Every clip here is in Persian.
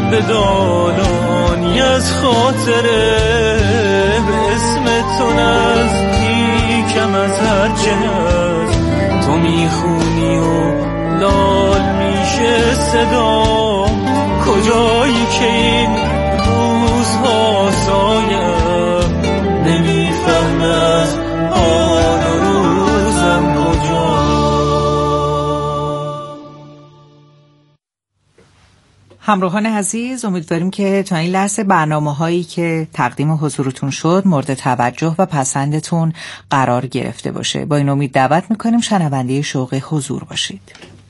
به دالانی از خاطره، به اسم تو نزدیکم از هر جهت، تو میخونی و لال میشه صدا، کجایی که این روزها سایم نمیفهمه از حال و روزم کجا. همراهان عزیز، امیدواریم که تا این لحظه برنامه‌هایی که تقدیم حضورتون شد مورد توجه و پسندتون قرار گرفته باشه. با این امید دعوت میکنیم شنونده شوق حضور باشید.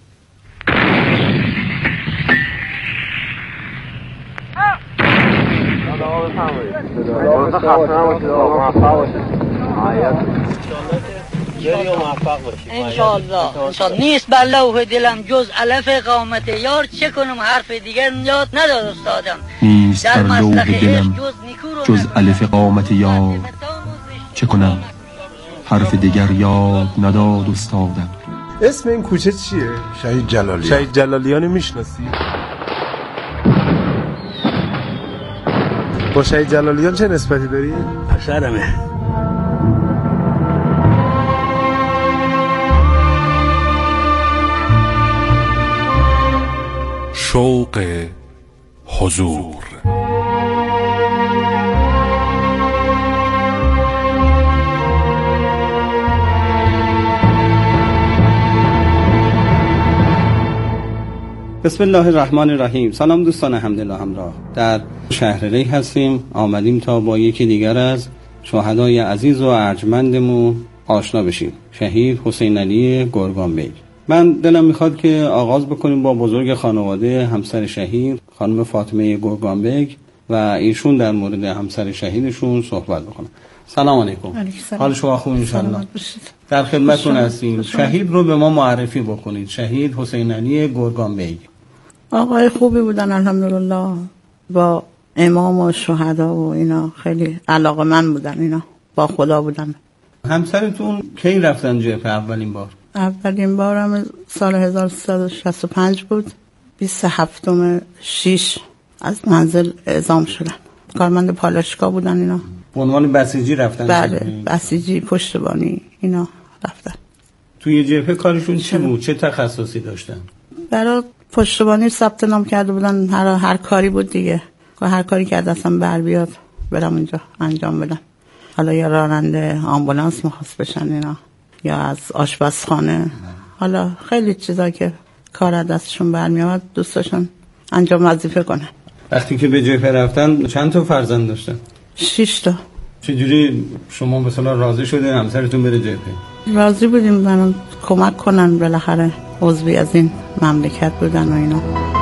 انشالله نیست بر لوح دلم جز الف قامت یار، چه کنم حرف دیگر یاد نداد استادم. نیست بر لوح دلم جز الف قامت یار، چه کنم حرف دیگر یاد نداد استادم. اسم این کوچه چیه؟ شهید جلالیان. شهید جلالیان میشناسی؟ با شهید جلالیان چه نسبتی داری؟ پسرمه. شوق حضور. بسم الله الرحمن الرحیم. سلام دوستان حمدالله همراه. در شهر ری هستیم، آمدیم تا با یکی دیگر از شهدای عزیز و ارجمندمون آشنا بشیم، شهید حسین علی گرگان بیگ. من دلم میخواد که آغاز بکنیم با بزرگ خانواده همسر شهید خانم فاطمه گرگان بیگ و ایشون در مورد همسر شهیدشون صحبت بکنم. سلام علیکم. حال شما خوب انشالله؟ در خدمتتون هستیم. شهید رو به ما معرفی بکنید. شهید حسین علی گرگان بیگ آقای خوبی بودن الحمدلله، با امام و شهدا و اینا خیلی علاقه‌مند بودن، اینا با خدا بودن. همسرتون کی رفتن جبهه اولین بار؟ اولین بارم سال 1365 بود، 27/6 از منزل اعزام شدن. کارمند پالایشگاه بودن اینا. به عنوان بسیجی رفتن؟ بله، بسیجی پشتیبانی اینا رفتن. توی جبهه کارشون چی بود؟ چه تخصصی داشتن؟ برای پشتیبانی ثبت نام کرده بودن، هر کاری بود دیگه، هر کاری که دستم بر بیاد برم اونجا انجام بدم. حالا یا راننده آمبولانس می‌خواست بشن اینا، یا از آشپزخانه، حالا خیلی چیزا که کار از دستشون برمیاد دوست داشتن انجام وظیفه کنن. وقتی که به جبهه رفتن چند تا فرزند داشتن؟ 6 تا. چجوری شما مثلا راضی شدین همسرتون بره جبهه؟ راضی بودیم منو کمک کنن، بالاخره عضوی از این مملکت بودن و اینا.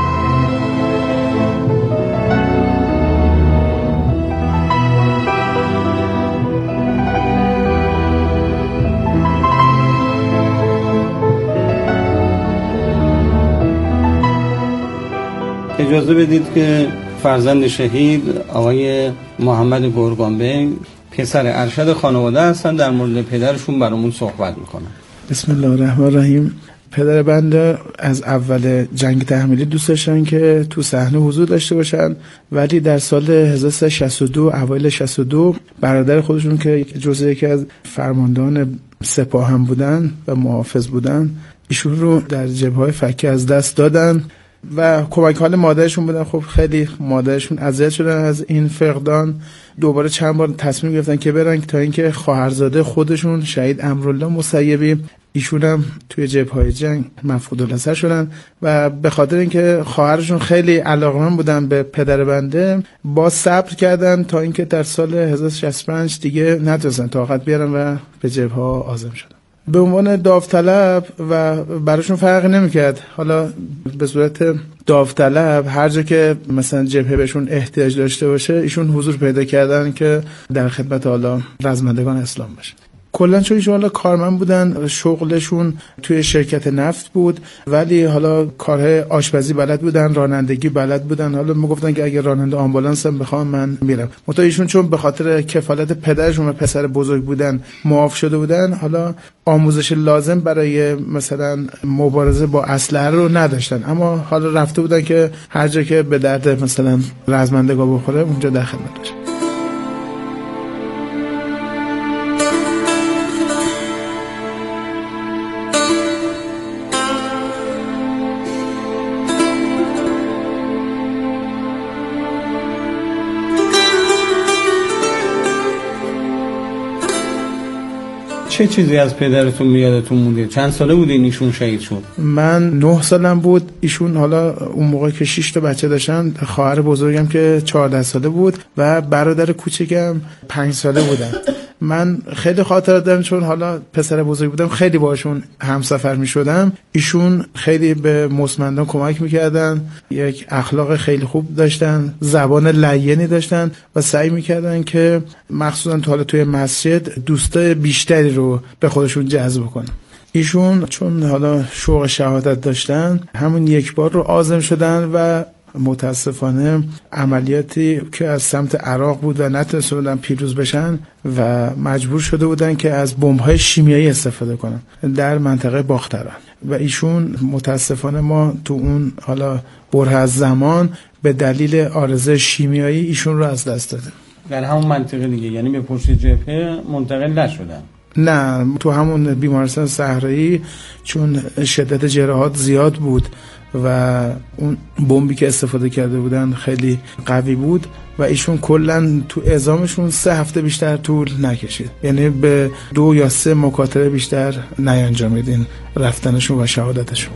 اجازه بدید که فرزند شهید آقای محمد گرگان بیگ پسر ارشد خانواده هستن، در مورد پدرشون برامون صحبت میکنن. بسم الله الرحمن الرحیم. پدر بنده از اول جنگ تحمیلی دوست داشتن که تو صحنه حضور داشته باشن، ولی در سال 1362 اوایل 62 برادر خودشون که جزء یکی از فرماندهان سپاه هم بودن و محافظ بودن، ایشون رو در جبهه‌های فکی از دست دادن و کمک حال مادرشون بودن. خب خیلی مادرشون اذیت شدن از این فقدان. دوباره چند بار تصمیم گرفتن که برن، تا اینکه خواهرزاده خودشون شهید امرالله مسیبی، ایشون هم توی جبهه‌های جنگ مفقود البصر شدن و به خاطر اینکه خواهرشون خیلی علاقه‌مند بودن به پدر بنده، با صبر کردن تا اینکه در سال 1065 دیگه نتونستن طاقت بیارن و به جبهه‌ها عازم شدن. به عنوان داوطلب و براشون فرقی نمیکرد، حالا به صورت داوطلب هر جا که مثلا جبهه بهشون احتیاج داشته باشه ایشون حضور پیدا کردن که در خدمت حالا رزمندگان اسلام باشه. کلا چون ایشون کارمند بودن، شغلشون توی شرکت نفت بود، ولی حالا کارهای آشپزی بلد بودن، رانندگی بلد بودن. حالا میگفتن که اگه راننده آمبولانس هم بخوام من میرم. متأ ایشون چون به خاطر کفالت پدرشون و پسر بزرگ بودن معاف شده بودن، حالا آموزش لازم برای مثلا مبارزه با اسلحه رو نداشتن، اما حالا رفته بودن که هر جا که به درد مثلا رزمندگاه بخوره اونجا در خدمتش. چه چیزی از پدرتون یادتون مونده؟ چند ساله بودین ایشون شهید شد؟ من 9 سالم بود. ایشون حالا اون موقع که 6 تا بچه داشتن، خواهر بزرگم که 14 ساله بود و برادر کوچکم 5 ساله بودن. من خیلی خاطرات دارم چون حالا پسر بزرگ بودم، خیلی باشون همسفر می شدم. ایشون خیلی به مستمندان کمک میکردن، یک اخلاق خیلی خوب داشتن، زبان لینی داشتن و سعی میکردن که مخصوصا حالا توی مسجد دوستای بیشتری رو به خودشون جذب کنن. ایشون چون حالا شوق شهادت داشتن، همون یک بار رو عازم شدن و متاسفانه عملیاتی که از سمت عراق بود و نتونسته بودن پیروز بشن و مجبور شده بودن که از بمب‌های شیمیایی استفاده کنن در منطقه باختران و ایشون متاسفانه ما تو اون حالا بره از زمان به دلیل عارضه شیمیایی ایشون رو از دست دادیم. در همون منطقه دیگه، یعنی به پشت جبهه منتقل نشدن؟ نه، تو همون بیمارستان صحرایی، چون شدت جراحات زیاد بود و اون بمبی که استفاده کرده بودن خیلی قوی بود و ایشون کلا تو اعزامشون 3 هفته بیشتر طول نکشید، یعنی به 2 یا 3 مکاتبه بیشتر نینجامید رفتنشون و شهادتشون.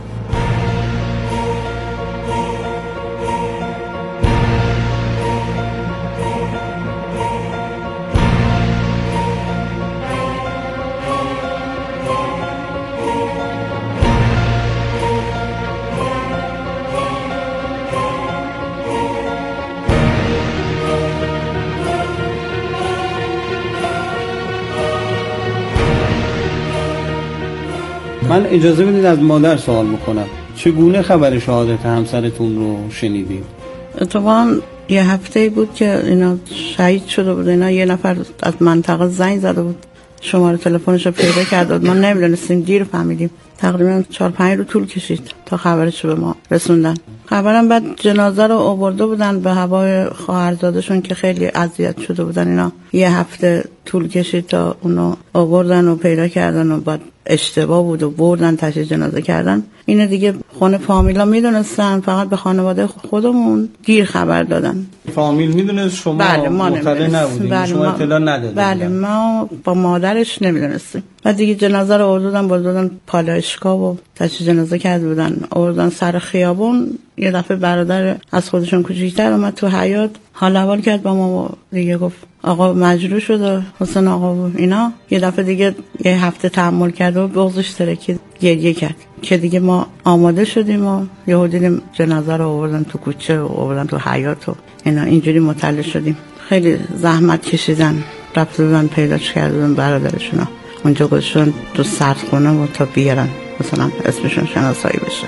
من اجازه بدید از مادر سوال میکنم، چگونه خبر شهادت همسرتون رو شنیدید؟ اتفاقا یه هفته بود که اینا شهید شده بود. اینا یه نفر از منطقه زنگ زده بود، شماره تلفنش رو پیدا کرد. ما نمیدونستیم، دیر فهمیدیم. تقریبا 4-5 روز طول کشید تا خبرش رو به ما رسوندن. خبرم بعد جنازه رو آورده بودن به هوای خواهرزادشون که خیلی اذیت شده بودن. اینا یه هفته طول کشید تا اونو آوردن و پیدا کردن و بعد اشتباه بود و بردن تشییع جنازه کردن. اینو دیگه خونه فامیلا میدونستن، فقط به خانواده خودمون دیر خبر دادن. فامیل میدونست، شما مطلع نبودین؟ شما اطلاع ندادید؟ بله، ما با مادرش نمیدونستیم. بعد دیگه جنازه رو بردن پالایشگاه و تشییع جنازه کرده بودن، آوردن سر خیابون. یه دفعه برادر از خودشون کوچیک‌تر اومد تو حیاط، حال احوال کرد با ما و دیگه گفت آقا مجروح شده، حسین آقا و اینا. یه دفعه دیگه یه هفته تحمل کرد و بغضش ترکید، گریه کرد که دیگه ما آماده شدیم و یهو دیدیم جنازه رو آوردن تو کوچه و آوردن تو حیاط و اینا. اینجوری مطلع شدیم. خیلی زحمت کشیدن، رفته بودن پیداش کردن برادرشون، اونجا گذاشتن تو سردخونه و تا بیارن مثلا اسمشون شناسایی بشه.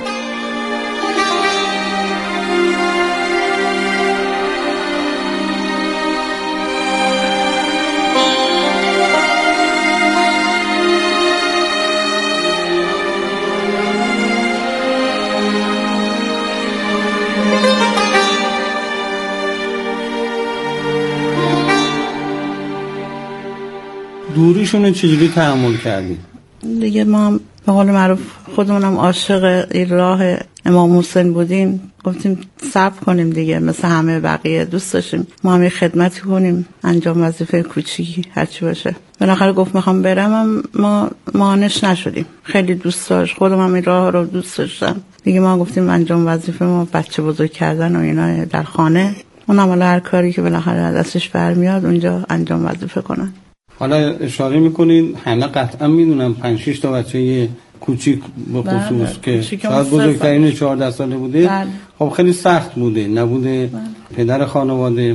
دوریشون رو چجوری تحمل کردید؟ دیگه ما به قول معروف خودمونم عاشق این راه امام حسین بودیم، گفتیم صبر کنیم دیگه، مثل همه بقیه دوست داشتیم ما هم خدمت کنیم، انجام وظیفه کوچیکی هرچی باشه. بالاخره گفت میخوام برم، ما مانعش نشدیم. خیلی دوست داشت، خودم هم این راه رو دوست داشتم دیگه. ما گفتیم انجام وظیفه ما بچه بزرگ کردن و اینا در خانه، اونم حالا هر کاری که بالاخره دستش برمیاد اونجا انجام وظیفه کنن. حالا اشاره میکنین همه قطعا میدونم 5-6 تا بچه کوچیک به خصوص که شاید بزرگترین 14 ساله بوده. خب خیلی سخت بوده، نبوده پدر خانواده.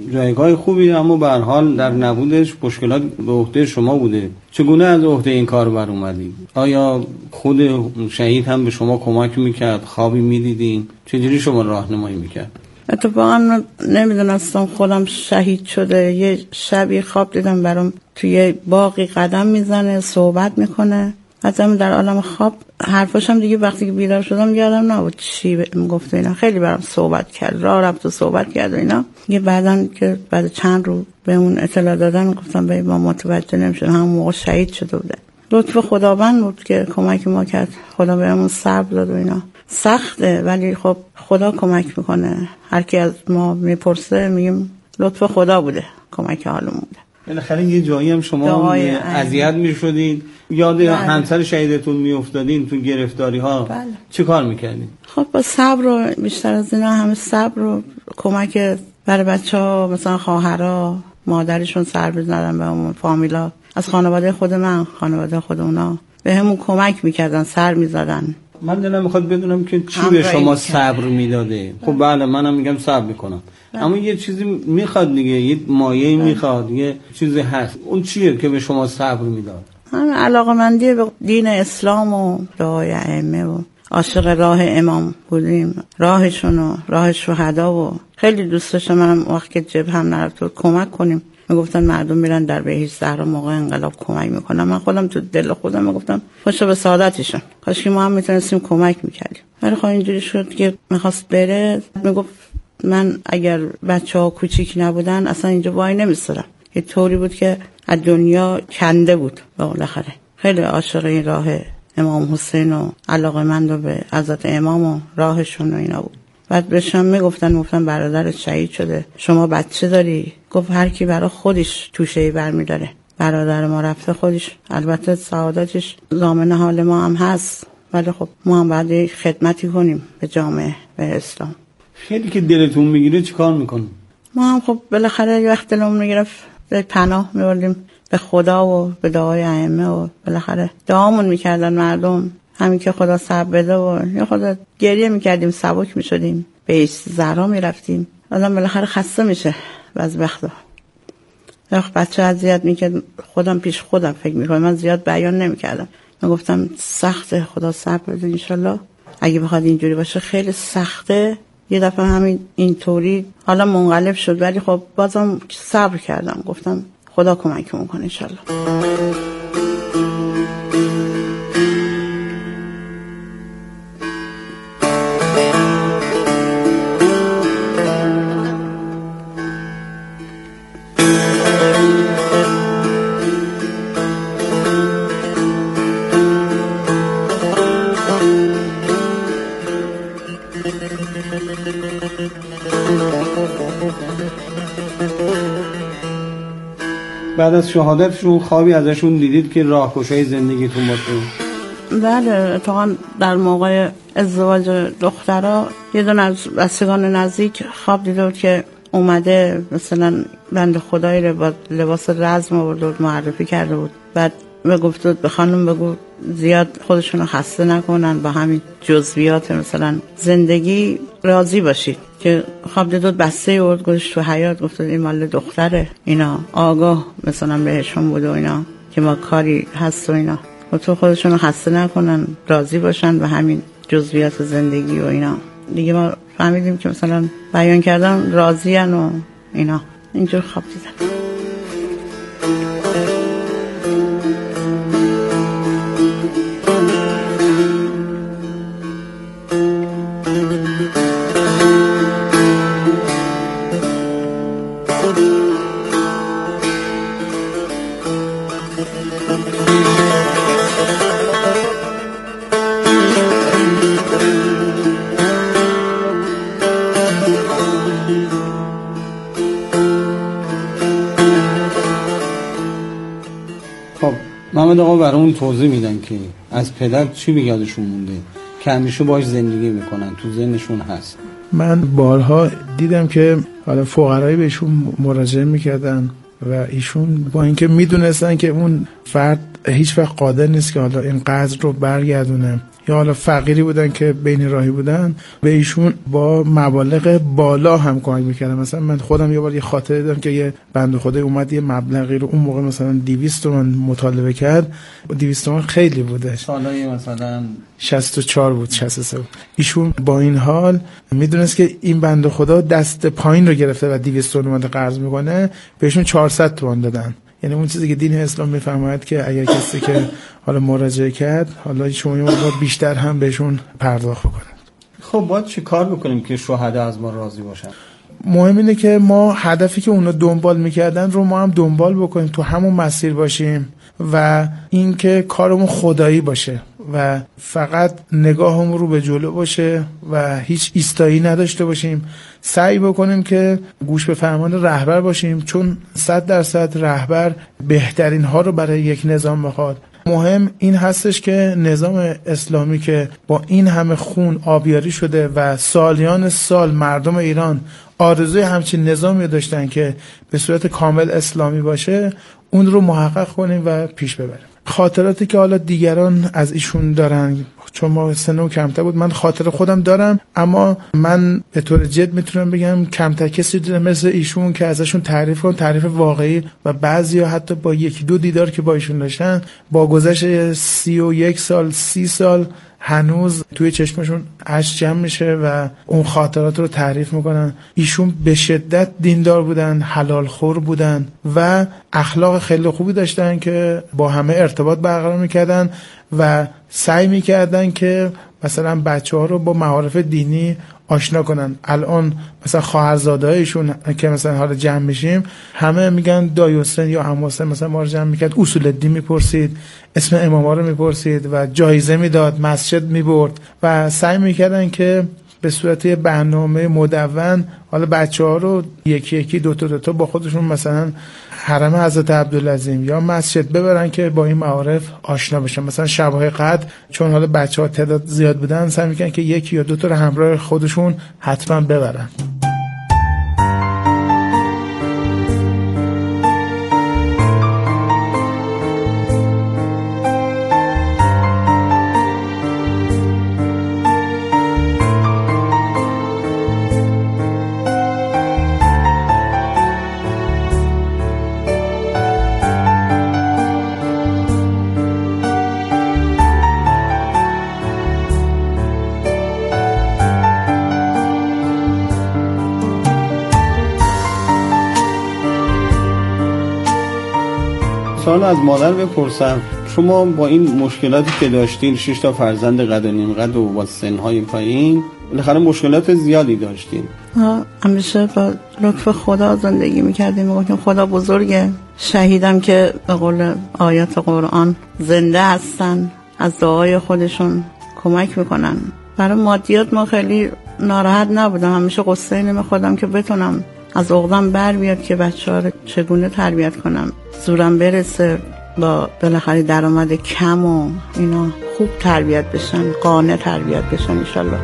جایگاه خوبی، اما به هر حال در نبودش مشکلات به عهده شما بوده. چگونه از عهده این کار بر اومدید؟ آیا خود شهید هم به شما کمک میکرد؟ خوابی میدیدین؟ چجوری شما راهنمایی میکرد؟ اتفاقا نمیدونستم خودم شهید شده. یه شبی خواب دیدم برام توی باقی قدم میزنه، صحبت میکنه. حتما در عالم خواب حرفاشم دیگه وقتی که بیدار شدم یادم نبود چی گفته. اینا خیلی برام صحبت کرد، راه رفت و صحبت کرد و اینا. یه بعدن که بعد چند روز به اون اطلاع دادن گفتم به ما متوجه نمیشد، همون موقع شهید شده بوده. لطف خداوند بود که کمک ما کرد، خدا بهمون صبر داد و اینا. سخته ولی خب خدا کمک میکنه. هر کی از ما میپرسه میگیم لطف خدا بوده، کمک حالمون بوده. بالاخره یه جایی هم شما اذیت میشدید، یاد همسر شهیدتون میافتادین تو گرفتاری ها. بله. چه کار میکردین؟ خب با صبر و بیشتر از اینا همه صبر و کمک برای بچه‌ها، مثلا خواهرها مادرشون سر بزنن به اون فامیلا، از خانواده خود من، خانواده خود اونا به همون کمک میکردن، سر میزدن. من دلم میخواد بدونم که چی به شما صبر میداده. خب بله منم میگم صبر میکنم، اما یه چیزی میخواد دیگه، یه مایه‌ای میخواد، یه چیزی هست. اون چیه که به شما صبر میداد؟ همین علاقه‌مندی به دین اسلام و دعای ائمه و عاشق راه امام بودیم، راهشون و راه شهدا و خیلی دوست داشتم. منم وقتی که جبهه هم نرفت کمک کنیم، میگفتن مردم میرن در بهشت زهرا موقع انقلاب کمک میکنن. من خودم تو دل خودم میگفتم خوشا به سعادتشون، کاش که ما هم میتونستیم کمک میکردیم. ولی خب اینجوری شد که میخواست بره. میگفت من اگر بچه‌ها کوچیک نبودن اصلا اینجا وای نمیستادم. یه طوری بود که از دنیا کنده بود. بالاخره خیلی عاشق این راه امام حسین و علاقه‌مند به حضرت امام و راهشون و اینا بود. بعد بهشون میگفتن برادر شهید شده، شما بچه داری؟ گفت هر کی برای خودش توشه‌ای برمی‌داره. برادر ما رفته خودش، البته سعادتش ضامن حال ما هم هست، ولی خب ما هم باید خدمتی کنیم به جامعه، به اسلام. خیلی که دلتون میگیره چیکار میکنیم؟ ما هم خب بالاخره یه وقت دلمون میگرفت به پناه میبردیم به خدا و به دعای ائمه و بالاخره دعامون میکردن مردم، همین که خدا صبر بده و یا خدا گریه میکردیم، سبک میشدیم، به زهرا میرفتیم. آدم بالاخره خسته میشه بعضی وقتا. بچه اذیت میکرد، خودم پیش خودم فکر میکنم، من زیاد بیان نمیکردم. من گفتم سخته، خدا صبر بده انشالله. اگه بخواد اینجوری باشه خیلی سخته. یه دفعه همین اینطوری حالا منقلب شد، ولی خب بازم صبر کردم، گفتم خدا کمکمون کنه انشالله. بعد از شهادتشون خوابی ازشون دیدید که راهگشای زندگیتون باشه؟ بله، اتفاقا در موقع ازدواج دخترها یه دونه از بستگان نزدیک خواب دیده بود که اومده مثلا بنده خدایی رو با لباس رزم آورده بود، معرفی کرده بود. بعد گفت بود به خانم بگو زیاد خودشون رو خسته نکنن، با همین جزئیات مثلا زندگی راضی باشید. که خواب دیده بود بسته اورد گذاشت تو حیاط، گفت این مال دختره، اینا آگاه مثلا بهشون بود و اینا که ما کاری هست و اینا، و تو خودشون رو خسته نکنن، راضی باشن به همین جزئیات زندگی و اینا. دیگه ما فهمیدیم که مثلا بیان کردن راضیان و اینا. اینجور خواب دیدن. محمد آقا برامون توضیح میدن که از پدر چی به یادشون مونده که همیشه باش زندگی میکنن، تو ذهنشون هست؟ من بارها دیدم که حالا فقرایی بهشون مراجعه میکردن و ایشون با اینکه میدونستن که اون فرد هیچ وقت قادر نیست که حالا این قدر رو برگردونه یا حالا فقیری بودن که بین راهی بودن، به ایشون با مبالغ بالا هم کمک میکردن. مثلا من خودم یه بار یه خاطره دارم که یه بنده خدای اومد یه مبلغی رو اون موقع مثلا 200 تومان مطالبه کرد. 200 تومان خیلی بوده، سالای مثلا 64 بود 63 بود. ایشون با این حال میدونست که این بنده خدا دست پایین رو گرفته و 200 تومان قرض میکنه، بهشون 400 تومان دادن. یعنی اون چیزی که دین اسلام میفرماید که اگر کسی که حالا مراجعه کرد، حالا شما یه مقدار بیشتر هم بهشون پرداخت بکنید. خب باید چی کار بکنیم که شهدا از ما راضی باشن؟ مهم اینه که ما هدفی که اونا دنبال میکردن رو ما هم دنبال بکنیم، تو همون مسیر باشیم و اینکه کارمون خدایی باشه و فقط نگاهمون رو به جلو باشه و هیچ ایستایی نداشته باشیم. سعی بکنیم که گوش به فرمان رهبر باشیم، چون 100% رهبر بهترین ها رو برای یک نظام میخواد. مهم این هستش که نظام اسلامی که با این همه خون آبیاری شده و سالیان سال مردم ایران آرزوی همچین نظامی داشتن که به صورت کامل اسلامی باشه، اون رو محقق کنیم و پیش ببریم. خاطراتی که حالا دیگران از ایشون دارن، چون ما سنم کمتر بود، من خاطر خودم دارم، اما من به طور جد میتونم بگم کمتر کسی دیدم مثل ایشون که ازشون تعریف کنم، تعریف واقعی. و بعضیا حتی با 1-2 دیدار که با ایشون داشتن، با گذشت 31 سال 30 سال هنوز توی چشمشون اشک جمع میشه و اون خاطرات رو تعریف میکنن. ایشون به شدت دیندار بودن، حلال خور بودن و اخلاق خیلی خوبی داشتن که با همه ارتباط برقرار میکردن و سعی میکردن که مثلا بچه‌ها رو با معارف دینی آشنا کنن. الان مثلا خواهرزاده‌هایشون که مثلا حالا جمع میشیم، همه میگن دایی حسین یا عمو حسین مثلا ما رو جمع میکرد، اصول دین میپرسید، اسم اماما رو میپرسید و جایزه میداد، مسجد میبرد و سعی میکردن که به صورت برنامه مدون حالا بچه‌ها رو یکی یکی دو تا با خودشون مثلا حرم حضرت عبدالعظیم یا مسجد ببرن که با این معارف آشنا بشن. مثلا شب‌های قدر چون حالا بچه‌ها تعداد زیاد بودن، سعی می‌کردن که یکی یا دو تا رو همراه خودشون حتما ببرن. سوال از مادر بپرسم، شما با این مشکلاتی که داشتین، 6 تا فرزند قد و نیم قد و با سنهای پایین، بالاخره مشکلات زیادی داشتین. همیشه با لطف خدا زندگی میکردیم، میگفتیم خدا بزرگه. شهیدم که به قول آیات قرآن زنده هستن، از دعای خودشون کمک میکنن. برای مادیات ما خیلی ناراحت نبودم، همیشه قصه اینم خودم که بتونم از عقدم بر بیاد که بچه‌ها رو چگونه تربیت کنم، زورم برسه با بالاخره درآمد کم و اینا خوب تربیت بشن، قانع تربیت بشن انشالله.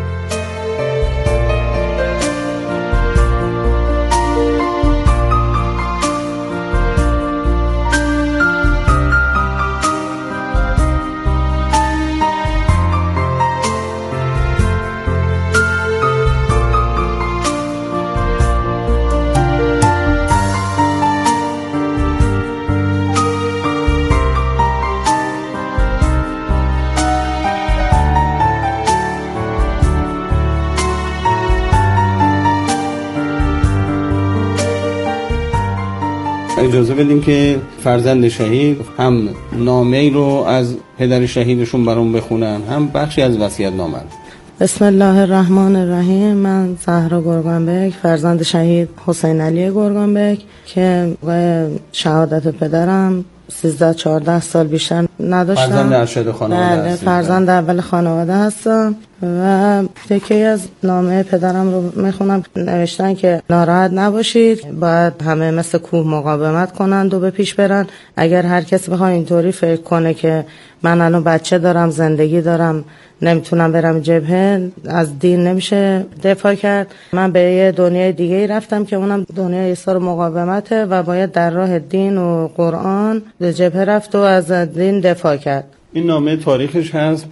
اجازه بدیم که فرزند شهید هم نامه‌ای رو از پدر شهیدشون برام بخونن، هم بخشی از وصیت‌نامه. بسم الله الرحمن الرحیم. من زهرا گرگانبک، فرزند شهید حسین علی گرگانبک که شهادت پدرم 13-14 سال بیشتر نداشتم. فرزند ارشد خانواده هستم. فرزند اول خانواده هستم و تکی از نامه پدرم رو میخونم. نوشتن که ناراحت نباشید، باید همه مثل کوه مقاومت کنند و به پیش برن. اگر هر کس بخواد اینطوری فکر کنه که من الان بچه دارم، زندگی دارم، نمیتونم برم جبهه، از دین نمیشه دفاع کرد. من به یه دنیای دیگه رفتم که اونم دنیای ایثار مقاومته و باید در راه دین و قرآن به جبهه رفت و از دین دفاع کرد. این نامه تاریخش هست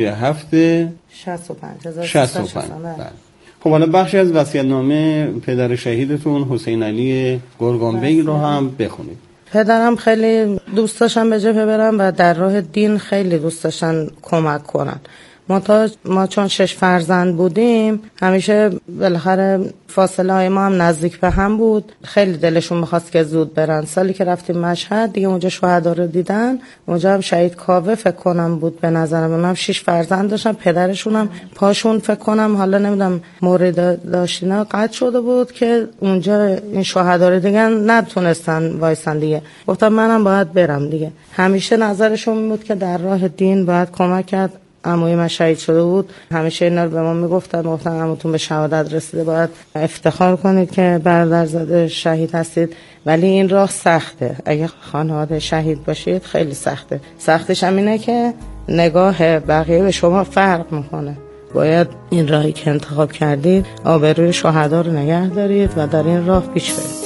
5/7/65. خب حالا بخشی از وصیت‌نامه پدر شهیدتون حسین علی گرگانبی رو هم بخونید. پدرم خیلی دوست داشتن به جبهه برن و در راه دین خیلی دوست داشتن کمک کنن. ما چون 6 فرزند بودیم همیشه بالاخره فاصله های ما هم نزدیک به هم بود. خیلی دلشون می‌خواست که زود برن. سالی که رفتیم مشهد دیگه اونجا شهدا رو دیدن. اونجا هم شهید کاوه فکر کنم بود به نظرم. اونم 6 فرزند داشتن. پدرشون هم پاشون فکر کنم حالا نمیدونم مورد داشتینا قطع شده بود که اونجا این شهدا رو دیگه نتونستن وایسن دیگه. گفتم منم باید برم دیگه. همیشه نظرشون بود که در راه دین باید کمک کرد. عموی من شهید شده بود، همیشه اینا رو به ما میگفتن عموتون به شهادت رسیده، باید افتخار کنید که برادرزاده شهید هستید. ولی این راه سخته، اگه خانواده شهید باشید خیلی سخته. سختش هم اینه که نگاه بقیه به شما فرق میکنه. باید این راهی که انتخاب کردید آبروی شهدا رو نگه دارید و در این راه پیش برید.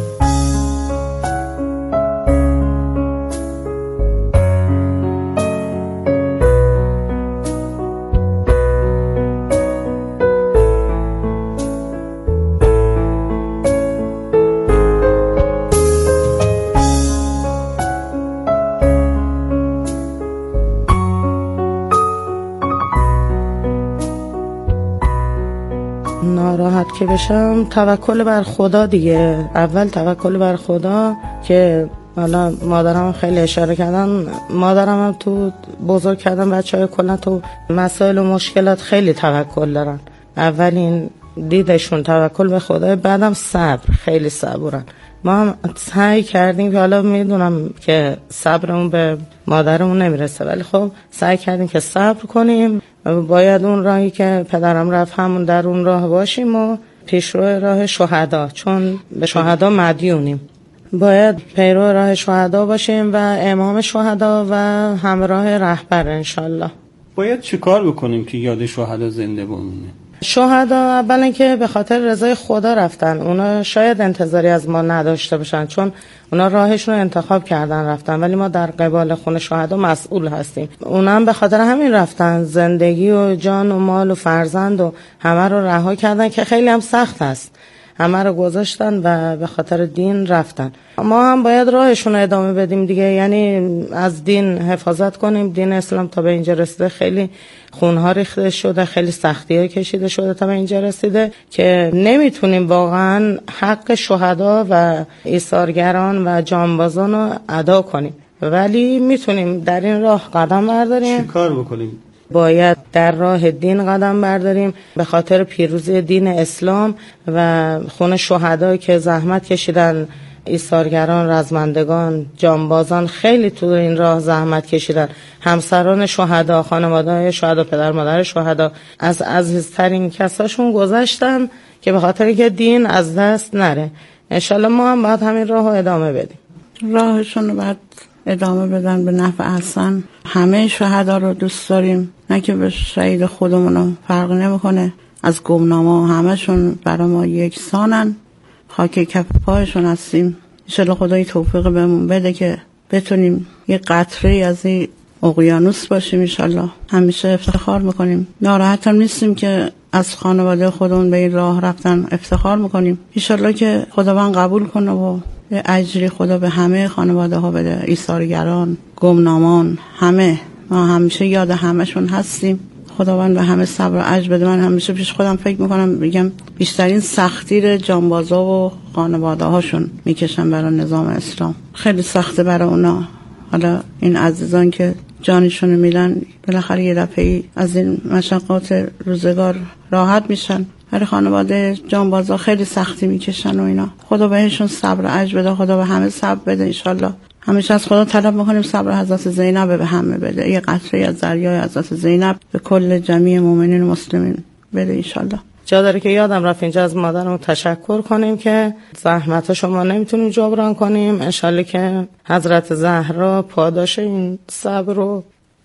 ناراحت که بشم توکل بر خدا دیگه. اول توکل بر خدا که حالا مادرم خیلی اشاره کردن، مادرم هم تو بزرگ کردن بچه‌های کلا تو مسائل و مشکلات خیلی توکل دارن. اولین دیدشون توکل به خدا، بعدم صبر، خیلی صبورن. ما هم سعی کردیم که حالا میدونم که صبرمون به مادرمون نمیرسه، ولی خب سعی کردیم که صبر کنیم. باید اون راهی که پدرم رفت همون در اون راه باشیم و پیشرو راه شهدا، چون به شهدا مدیونیم. باید پیرو راه شهدا باشیم و امام شهدا و همراه رهبر انشالله. باید چی کار بکنیم که یاد شهدا زنده بمونه؟ شهدا اولا که به خاطر رضای خدا رفتن، اونا شاید انتظاری از ما نداشته باشن چون اونا راهشون رو انتخاب کردن رفتن، ولی ما در قبال خون شهدا مسئول هستیم. اونا هم به خاطر همین رفتن، زندگی و جان و مال و فرزند و همه رو رها کردن که خیلی هم سخت است. همه رو گذاشتن و به خاطر دین رفتن. ما هم باید راهشون رو ادامه بدیم دیگه، یعنی از دین حفاظت کنیم. دین اسلام تا به اینجا رسیده، خیلی خونها ریخته شده، خیلی سختی‌ها کشیده شده تا به اینجا رسیده که نمیتونیم واقعا حق شهدا و ایثارگران و جانبازان رو ادا کنیم، ولی میتونیم در این راه قدم برداریم. چی کار بکنیم؟ باید در راه دین قدم برداریم به خاطر پیروزی دین اسلام و خون شهدایی که زحمت کشیدن، ایثارگران، رزمندگان، جانبازان خیلی تو این راه زحمت کشیدن. همسران شهدا، خانواده‌های شهدا، پدر مادر شهدا از عزیزترین کساشون گذشتن که به خاطر اینکه دین از دست نره. انشالله ما هم باید همین راه رو ادامه بدیم. راهشون رو باید ادامه بدن به نفع حسن. همه شهدا رو دوست داریم، نه که به شهید خودمون فرق نمیکنه. از گمناما همشون برای ما یکسانن، خاک کف پایشون هستیم. انشالله خدای توفیق بهمون بده که بتونیم یه قطره از این اقیانوس باشیم. انشالله همیشه افتخار میکنیم، ناراحت هم نیستیم که از خانواده خودمون به این راه رفتن، افتخار میکنیم. انشالله که خداوند قبول کنه و اجری خدا به همه خانواده ها بده، ایثارگران، گمنامان، همه. ما همیشه یاد همشون هستیم. خداوند به همه صبر و اجر بده. من همیشه پیش خودم فکر میکنم، میگم بیشترین سختی رو جانبازا و خانواده هاشون میکشن برای نظام اسلام. خیلی سخته برای اونا. حالا این عزیزان که جانشون میدن بالاخره یه دفعه از این مشقات روزگار راحت میشن. هر خانواده جانبازا خیلی سختی میکشن و اینا. خدا بهشون صبر و اجر بده، خدا به همه صبر بده انشالله. همیشه از خدا طلب میکنیم صبر حضرت زینب به همه بده، یه قطره از دریای حضرت زینب به کل جمیع مؤمنین و مسلمین بده انشالله. جا داره که یادم رفت اینجا از مادرم تشکر کنیم که زحمت شما نمیتونیم جبران کنیم. انشالله که حضرت زهرا پاداش این صبر و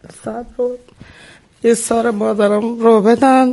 ایثار مادرم رو بدن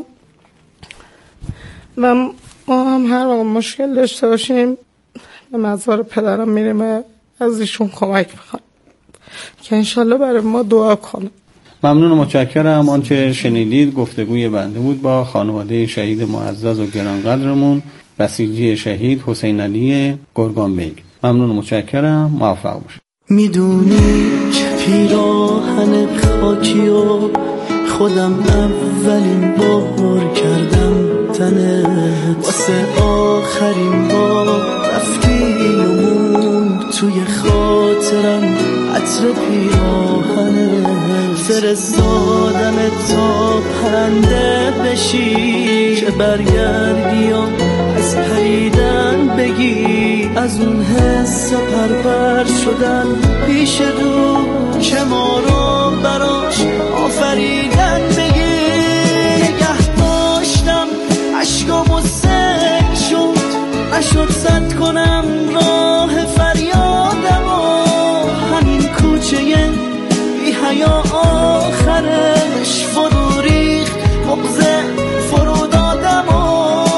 و ما هم هر وقت مشکل داشته باشیم به مزار پدرم میریم از ایشون کمک میخوایم که انشالله برای ما دعا کنه. ممنون و متشکرم. آنچه شنیدید گفتگوی بنده بود با خانواده شهید معزز و گرانقدرمون بسیجی شهید حسین علی گرگان بیگ. ممنون و متشکرم. موفق باشید. میدونی که پیراهن خاکی و خودم اولین بار کردم تنت، واسه آخرین بار رفتی و موند توی خاطرم عطر پیراهنت. فرستادم تا پرنده بشی که برگردی و از پریدن بگی، از اون حس پرپر شدن پیش دو که ما رو براش آفریدن بگی. نگه داشتم عشقامو سد شد، نشد زد کنم راه فریادم و همین کوچه بی حیا آخرش فرو ریخت مغزه فرو دادم و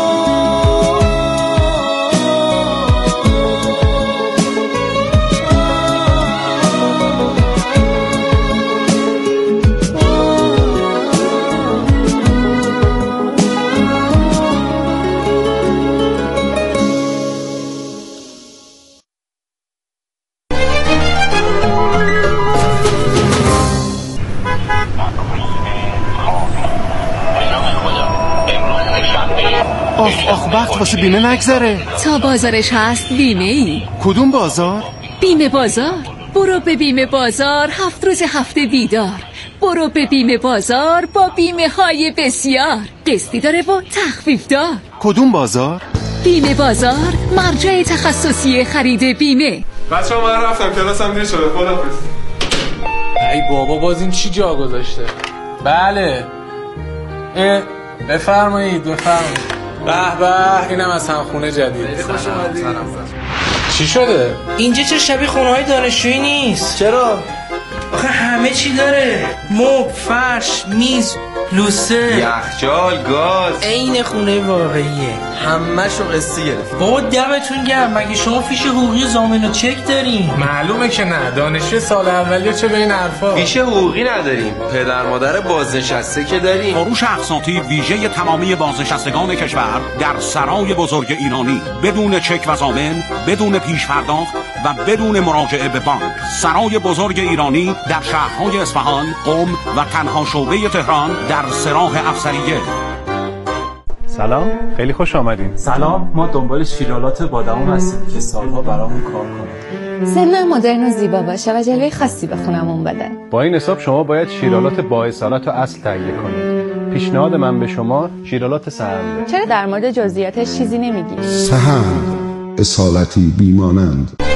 آخ وقت واسه بیمه نگذره. تا بازارش هست بیمه ای. کدوم بازار؟ بیمه بازار. برو به بیمه بازار 7 روز هفته بیدار. برو به بیمه بازار با بیمه های بسیار، قسطی داره و تخفیف دار. کدوم بازار؟ بیمه بازار، مرجع تخصصی خرید بیمه. بچه‌ها من رفتم کلاسم دیر شده. خداحافظ. ای بابا باز این چی جا گذاشته؟ بله بفرمایید. به به اینم از همخونه جدید. چی شده؟ اینجا چه شبیه خونه‌های دانشجویی نیست؟ چرا؟ آخه همه چی داره، مبل، فرش، میز، لوسه، یخچال، گاز. عین خونه واقعیه. همه‌شو قسطی گرفت. بابا دمتون گرم، مگه شما فیش حقوقی ضامن و چک دارین؟ معلومه که نه، دانشجو سال اولیه چه به این حرفا. فیش حقوقی نداریم، پدر مادر بازنشسته که داریم. فروش اقساطی ویژه تمامی بازنشستگان کشور در سرای بزرگ ایرانی، بدون چک و ضامن، بدون پیش پرداخت و بدون مراجعه به بانک. سرای بزرگ ایرانی در شهرهای اصفهان، قم و تنها شعبه تهران در سراح افسریه. سلام، خیلی خوش آمدین. سلام، ما دنبال شیرالات بادام هستیم که سالها برامون کار کنه. سنم مدرن و زیبا باشه و جلوه خاصی به خونمون بده. با این حساب شما باید شیرالات با اصالت و اصل تهیه کنید. پیشنهاد من به شما شیرالات سهنده. چرا در مورد جزئیاتش چیزی نمیگی؟ سهند، اصالتی بیمانند.